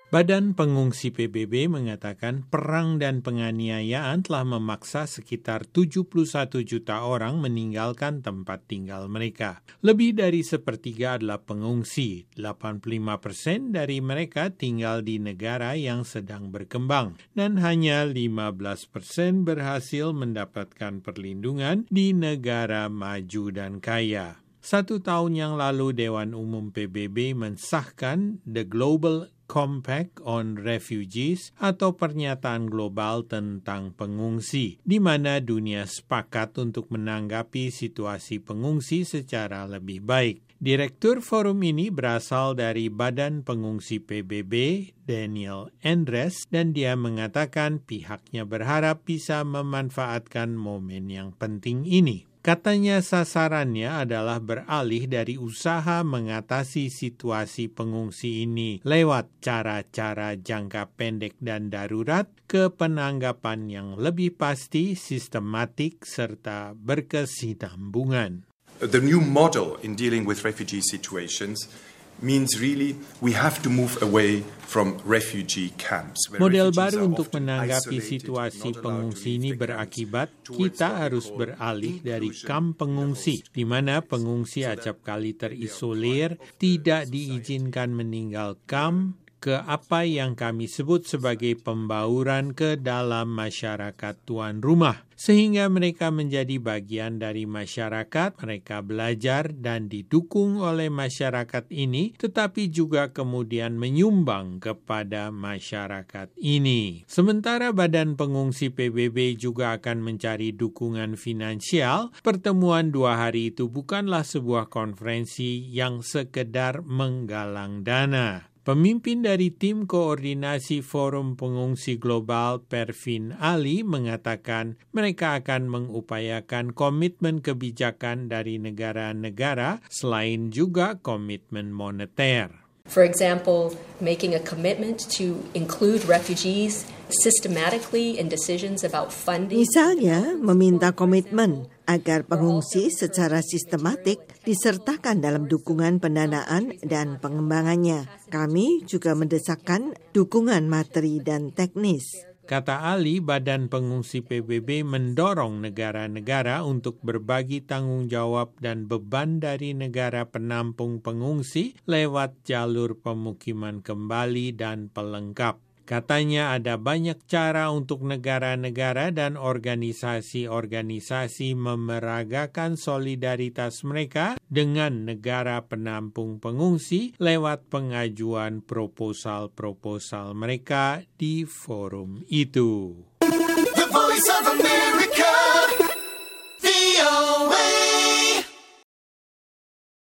Badan Pengungsi PBB mengatakan perang dan penganiayaan telah memaksa sekitar 71 juta orang meninggalkan tempat tinggal mereka. Lebih dari sepertiga adalah pengungsi. 85% dari mereka tinggal di negara yang sedang berkembang dan hanya 15% berhasil mendapatkan perlindungan di negara maju dan kaya. 1 tahun yang lalu Dewan Umum PBB mensahkan The Global Compact on Refugees atau pernyataan global tentang pengungsi, di mana dunia sepakat untuk menanggapi situasi pengungsi secara lebih baik. Direktur forum ini berasal dari Badan Pengungsi PBB, Daniel Endres, dan dia mengatakan pihaknya berharap bisa memanfaatkan momen yang penting ini. Katanya sasarannya adalah beralih dari usaha mengatasi situasi pengungsi ini lewat cara-cara jangka pendek dan darurat ke penanggapan yang lebih pasti, sistematik, serta berkesinambungan. The new model in dealing with refugee situations means really we have to move away from refugee camps. Model baru untuk menanggapi situasi pengungsi ini berakibat kita harus beralih dari kamp pengungsi, di mana pengungsi acap kali terisolir, tidak diizinkan meninggal kamp, ke apa yang kami sebut sebagai pembauran ke dalam masyarakat tuan rumah. Sehingga mereka menjadi bagian dari masyarakat, mereka belajar dan didukung oleh masyarakat ini, tetapi juga kemudian menyumbang kepada masyarakat ini. Sementara Badan Pengungsi PBB juga akan mencari dukungan finansial, pertemuan 2 hari itu bukanlah sebuah konferensi yang sekedar menggalang dana. Pemimpin dari tim koordinasi Forum Pengungsi Global Pervin Ali mengatakan mereka akan mengupayakan komitmen kebijakan dari negara-negara selain juga komitmen moneter. For example, making a commitment to include refugees systematically in decisions about funding. Misalnya, meminta komitmen agar pengungsi secara sistematik disertakan dalam dukungan pendanaan dan pengembangannya. Kami juga mendesakkan dukungan materi dan teknis. Kata Ali, Badan Pengungsi PBB mendorong negara-negara untuk berbagi tanggung jawab dan beban dari negara penampung pengungsi lewat jalur pemukiman kembali dan pelengkap. Katanya ada banyak cara untuk negara-negara dan organisasi-organisasi memeragakan solidaritas mereka dengan negara penampung pengungsi lewat pengajuan proposal-proposal mereka di forum itu. The Voice of America.